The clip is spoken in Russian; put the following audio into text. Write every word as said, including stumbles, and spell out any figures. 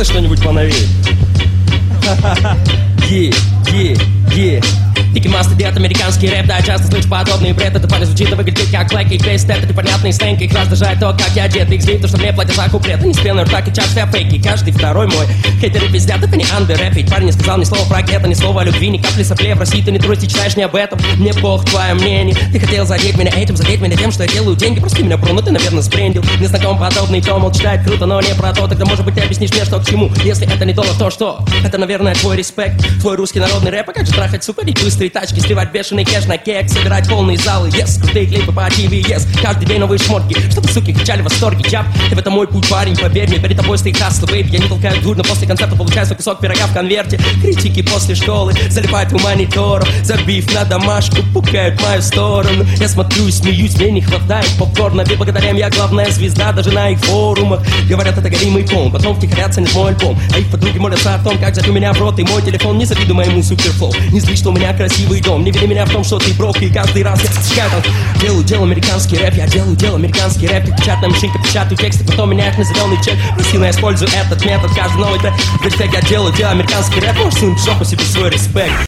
сделай что-нибудь поновее. Е, е, е. Дикий маст идет американский рэп, да, часто слышу подобный бред. Это парень звучит и выглядит как Black и Face. Это непонятный сленг, их раздражает то, как я одет. Их злит то, что мне платят за куплет. Не спелый ртак и часто я фейки, каждый второй мой. Хейтеры пиздят, это не андер-рэп. Ведь парень не сказал ни слова про гетто, ни слова о любви, ни капли соплей. В России ты не трусь, ты читаешь не об этом. Мне пох твое мнение. Ты хотел задеть меня этим, задеть меня тем, что я делаю деньги. Прости меня, бро, но ты, наверное, сбрендил. Не знаком подобный том, мол, читает круто, но не про то. Тогда, может быть, ты объяснишь мне, что к чему. Если это не то, то что? Это, наверное, твой респект. Твой русский народный рэп, а как же трахать, сука, и быстрые тачки, сливать бешеный кэш на кек, собирать полные залы, yes, крутые клипы по ти ви, yes, каждый день новые шмотки, чтобы суки кричали в восторге, чап, и в этом мой путь, парень, поверь мне, перед тобой стоит хасло, бэйби, я не толкаю дурь, но после концерта получаю свой кусок пирога в конверте, критики после школы залипают в мониторов, забив на домашку, пукают в мою сторону, я смотрю и смеюсь, мне не хватает попкорна, ведь благодаря им я главная звезда, даже на их форумах, говорят, это горимый пом, потом втихарят ценят мой альбом, а их подруги молятся о том, как взять у меня в рот и мой телефон, не завидуй моему суперфлоу, не зли, что у меня красивый дом, не вини меня в том, что ты брок, и каждый раз я скатал. Делаю, делаю американский рэп, я делаю, делаю американский рэп, как печатная машинка, печатаю тексты, потом меняют на зеленый чек. Просил, я использую этот метод, каждый новый трек. Ведь я делаю, делаю американский рэп, можешь сунуть в жопу себе свой респект.